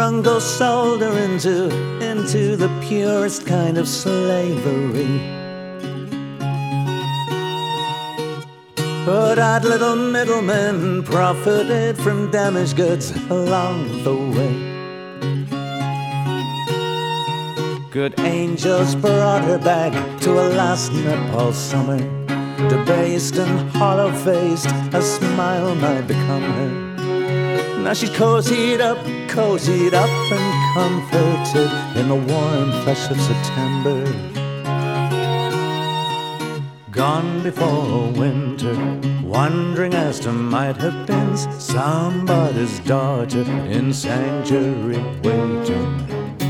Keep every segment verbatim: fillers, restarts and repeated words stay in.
jungle sold her into, into the purest kind of slavery. But odd little middlemen profited from damaged goods along the way. Good angels brought her back to a last Nepal summer, debased and hollow-faced, a smile might become her. Now she's cozied up, cozied up and comforted in the warm flesh of September. Gone before winter, wandering as to might have been somebody's daughter in sanctuary waiting.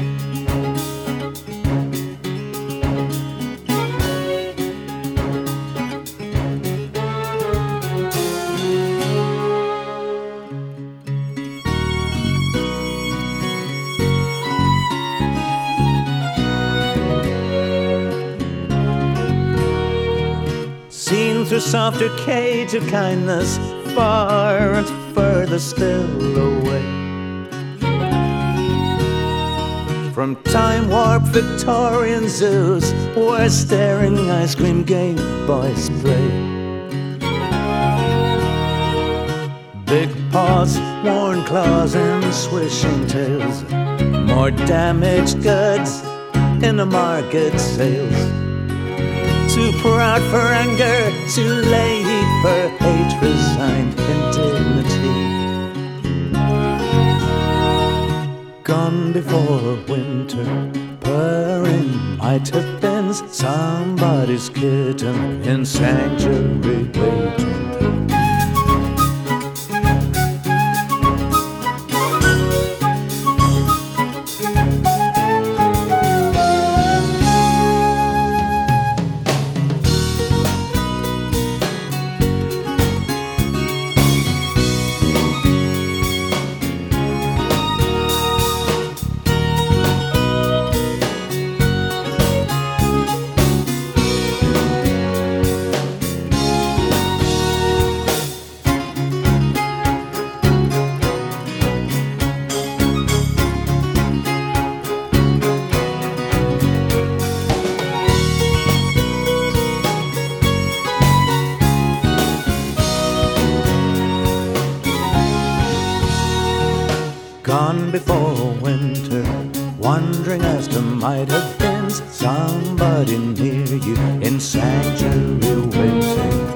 Seen through softer cage of kindness, far and further still away. From time-warped Victorian zoos where staring ice cream Game Boys play. Big paws, worn claws and swishing tails, more damaged goods in the market sales. Too proud for anger, too late for hate, resigned in dignity. Gone before winter, purring might have been somebody's kitten in sanctuary waiting. Gone before winter, wandering as to might have been somebody near you in sanctuary waiting.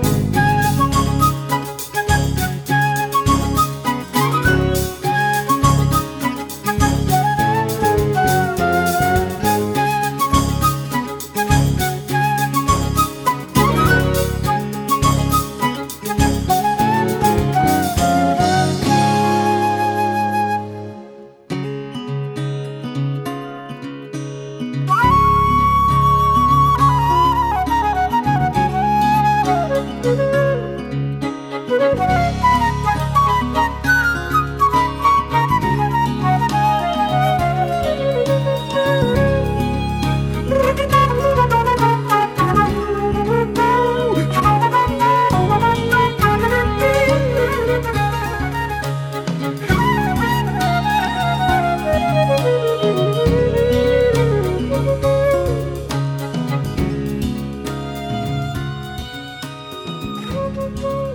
Thank you.